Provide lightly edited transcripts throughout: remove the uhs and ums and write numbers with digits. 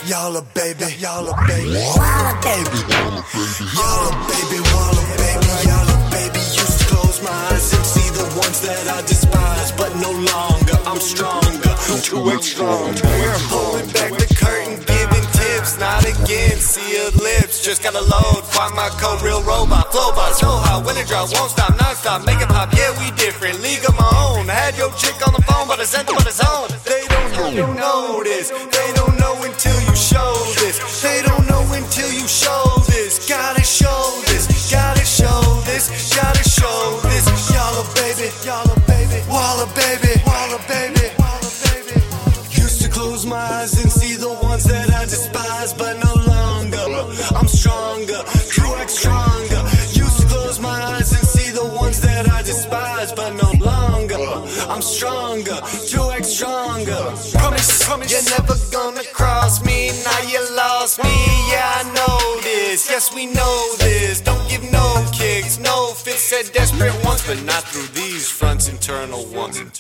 y'all a baby, y'all a baby, y'all a baby, y'all a baby, y'all a baby. Used to close my eyes and see the ones that I despise, but no longer. I'm stronger, 2x stronger. Pulling back the curtain, giving tips, not again. See her lips, just got a load. Find my code, real robot, flow by so high. When it drop, won't stop, non-stop, make it pop. Yeah, we different, league of my own. Had your chick on the phone, but I sent them on his own. They don't know this. They don't know until you show this. They don't know until you show this. Gotta show this. Gotta show this. Gotta show this. Y'all a baby. Y'all a baby. Walla baby. Walla baby. Walla baby. Used to close my eyes and see the ones that I despise, but no longer. I'm stronger. 2x stronger. Used to close my eyes and see the ones that I despise, but no longer. I'm stronger. 2x stronger. Promise, you're never gonna cross me. Now you lost me. Yeah, I know this. Yes, we know this. Don't give no kicks, no fits. Said desperate ones, but not through these fronts. Internal ones. Used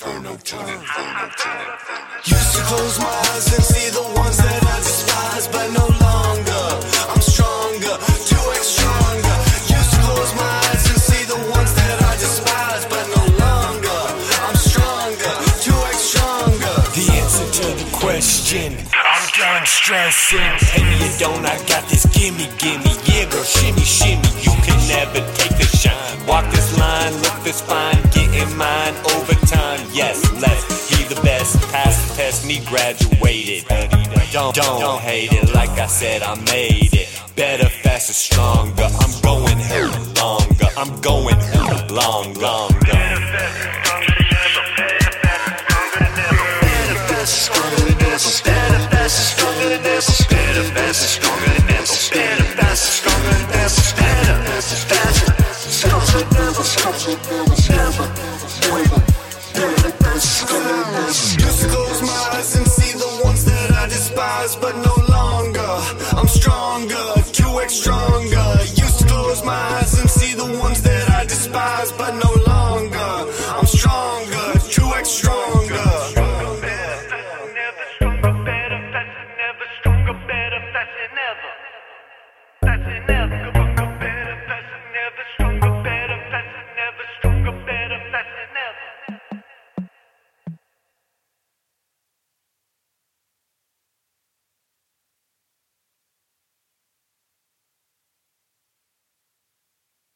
to close my eyes and see the ones that I despise, but no longer. I'm stronger. 2x stronger. Used to close my eyes and see the ones that I despise, but no longer. I'm stronger. 2x stronger. The answer to the question, I'm done stressing. Hey, you don't, I got this, gimme, gimme. Yeah, girl, shimmy, shimmy. You can never take the shine. Walk this line, look this fine. Getting mine over time. Yes, let's be the best. Pass the test, me graduated. Don't hate it, like I said, I made it. Better, faster, stronger. I'm going hell longer. I'm going hell longer. Stronger than ever, better, faster, stronger than ever, better, faster, stronger than ever, better, faster, stronger than ever, better, faster, stronger than ever, used to close my eyes and see the ones that I despise, but no longer. I'm stronger, 2x stronger.